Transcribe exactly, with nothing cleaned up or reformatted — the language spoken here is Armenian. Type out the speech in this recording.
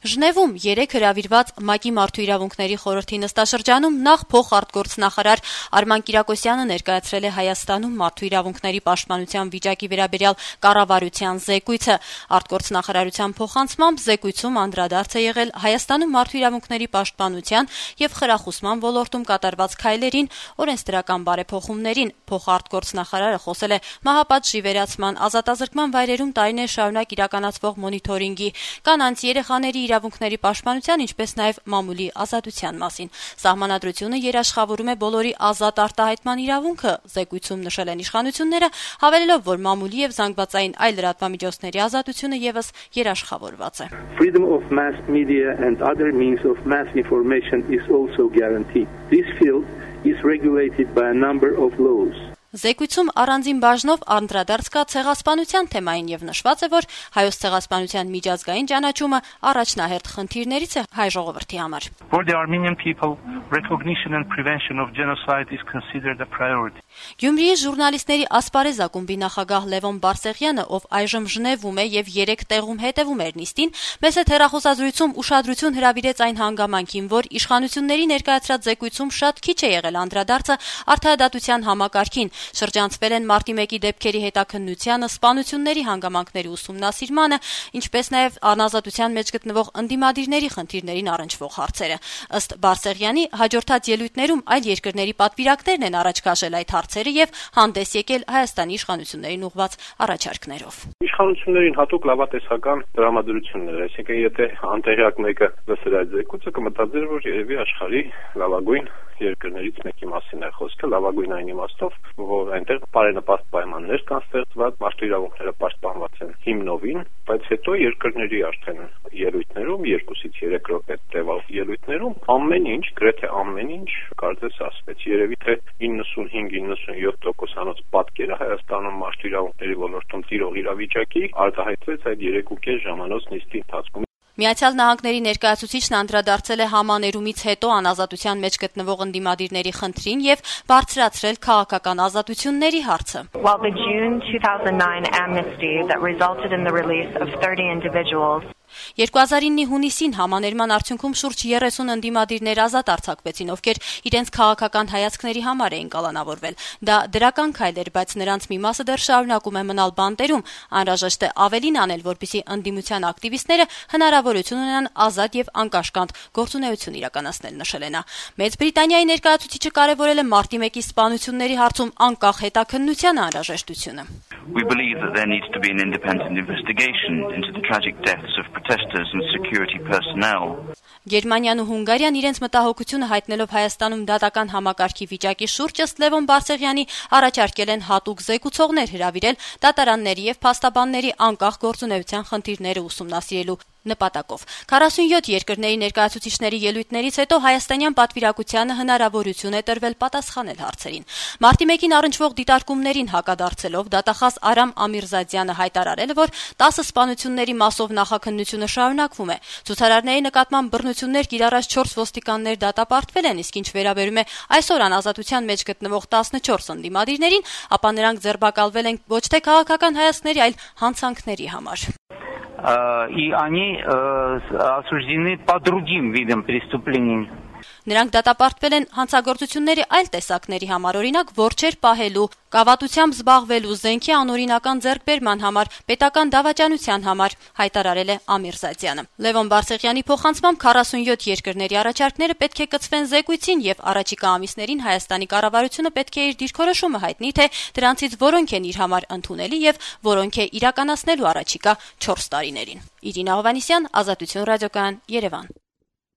Ժնևում երեկ հրավիրված ՄԱԿ-ի Մարդու իրավունքների խորհրդի նստաշրջանում նախ փոխարտգործնախարար Արման Կիրակոսյանը ներկայացրել է Հայաստանում մարդու իրավունքների պաշտպանության վիճակի վերաբերյալ կառավարության զեկույցը։ Արտգործնախարարության փոխանցմամբ զեկույցում անդրադարձ է եղել Հայաստանում մարդու իրավունքների պաշտպանության եւ խրախուսման ոլորտում կատարված քայլերին, օրենսդրական բարեփոխումներին։ Փոխարտգործնախարարը խոսել է մահապատժի վերացման, ազատազրկման վայրերում տարիներ շարունակ իրականացվող մոնիթորինգի, կանանց, երեխաների իրավունքների պաշտպանության, ինչպես նաև մամուլի ազատության մասին։ Սահմանադրությունը երաշխավորում է բոլորի ազատ արտահայտման իրավունքը, զեկույցում նշել են իշխանությունները, հավելելով, որ մամուլի եւ զանգվածային այլ լրատվամիջոցների ազատությունը եւս երաշխավորված է։ Freedom of mass media and other means of mass information is also guaranteed. This field is regulated by a number of laws. Զեկույցում առանձին բաժնով անդրադարձ կա ցեղասպանության թեմային եւ նշված է, որ հայոց ցեղասպանության միջազգային ճանաչումը առաջնահերթ խնդիրներից է հայ ժողովրդի համար։ For the Armenian people, recognition and prevention of genocide is considered a priority. Գյումրիի ժուրնալիստների ասպարեզ ակումբի նախագահ Լևոն Բարսեղյանը, ով այժմ Ժնևում է եւ երեք տեղում հետեւում էր նիստին, մեծ է հեռախոսազրույցում ուշադրություն հրավիրեց այն հանգամանքին, որ իշխանությունների ներկայացրած զեկույցում շատ քիչ է եղել անդրադարձը արդարադատության համակարգին։ Շրջանցվել են մարտի մեկի դեպքերի հետաքննությանը, սպանությունների հանգամանքների ուսումնասիրմանը, ինչպես նաև անազատության մեջ գտնվող ընդդիմադիրների խնդիրներին առնչվող հարցերը։ Ըստ Բարսեղյանի, հաջորդած ելույթներում այլ երկրների պատվիրակներն են առաջ քաշել այդ հարցերը եւ հանդես եկել Հայաստանի իշխանություններին ուղղված առաջարկներով։ Իշխանություններին հատուկ լավատեսական տրամադրություններ, այսինքն եթե անտեղյակ մեկը լսեր այդ զեկույցը, կմտածեր, որ երևի աշխարհի լավագույն երկրներից մեկի մասին է խոսքը, լավագույն այն իմաստով, որ այնտեղ բարենպաստ պայմաններ կան ստեղծված, մարդու իրավունքները պաշտպանված են հիմնովին, բայց հետո երկրների արդեն ելույթներում, երկուսից երեք րոպե տևալ ելույթներում ամեն ինչ, գրեթե ամեն ինչ, կարծես ասվեց, երևի թե իննսունհինգ իննսունյոթ տոկոսանոց պատկերը Հայաստանում մարդու իրավունքների ոլորտում տիրող իրավիճակի արտահայտվեց այդ երեք ու կես ժամանոց նիստի ընթացքում։ Միացյալ Նահանգների ներկայացուցիչն անդրադարձել է համաներումից հետո անազատության մեջ գտնվող ընդդիմադիրների խնդրին եւ բարձրացրել քաղաքական ազատությունների հարցը։ While the June two thousand nine amnesty that resulted in the release of thirty individuals երկու հազար իննի հունիսին համաներման արդյունքում շուրջ երեսուն ընդդիմադիրներ ազատ արձակվեցին, ովքեր իրենց քաղաքական հայացքների համար էին կալանավորվել։ Դա դրական քայլ էր, բայց նրանց մի մասը դեռ շարունակում է մնալ բանտերում։ Անհրաժեշտ է ավելին անել, որպեսզի ընդդիմության ակտիվիստները հնարավորություն ունենան ազատ եւ անկաշկանդ գործունեություն իրականացնել, նշել է նա։ Մեծ Բրիտանիայի ներկայացուցիչը կարևորել է մարտի մեկի սպանությունների հարցում անկախ հետաքննության անհրաժեշտությունը։ We believe that there needs to be an independent investigation into the tragic deaths of protesters and security personnel. Գերմանիան ու Հունգարիան իրենց մտահոգությունը հայտնելով Հայաստանում դատական համակարգի վիճակի շուրջ, ըստ Լևոն Բարսեղյանի, առաջարկել են հատուկ զեկուցողներ հրավիրել դատարանների եւ փաստաբանների անկախ գործունեության խնդիրները ուսումնասիրելու նպատակով։ քառասունյոթ երկրների ներկայացուցիչների ելույթներից հետո հայաստանյան պատվիրակությանը հնարավորություն է տրվել պատասխանել հարցերին։ Մարտի մեկին առնչվող դիտարկումներին հակադարձելով դատախազ Արամ Ամիրզադյանը հայտարարել է, որ տասը սպանությունների մասով նախաքննությունը շարունակվում է։ Ցուցարարների նկատմամբ բռնություններ կիրառած չորս ոստիկաններ դատապարտվել են, իսկ ինչ վերաբերում է այսօր անազատության մեջ գտնվող տասնչորս ընդդիմադիրներին, ապա նրանք ձերբակալվել են ոչ թե քաղաքական հայացքների, այլ հանցանքների համար։ И они осуждены по другим видам преступлений. Նրանք դատապարտվել են հանցագործությունների այլ տեսակների համար, օրինակ որջեր պահելու, կավատությամբ զբաղվելու, զենքի անօրինական ձեռքբերման համար, պետական դավաճանության համար, հայտարարել է Ամիրզադյանը։ Լևոն Բարսեղյանի փոխանցմամբ քառասունյոթ երկրների առաջարկները պետք է կցվեն զեկույցին եւ առաջիկա ամիսներին Հայաստանի կառավարությունը պետք է իր դիրքորոշումը հայտնի, թե դրանցից որոնք են իր համար ընդունելի եւ որոնք է իրականացնելու առաջիկա չորս տարիներին։ Իրինա Հովհաննիսյան, Ազատություն ռադիոկայան, Երևան։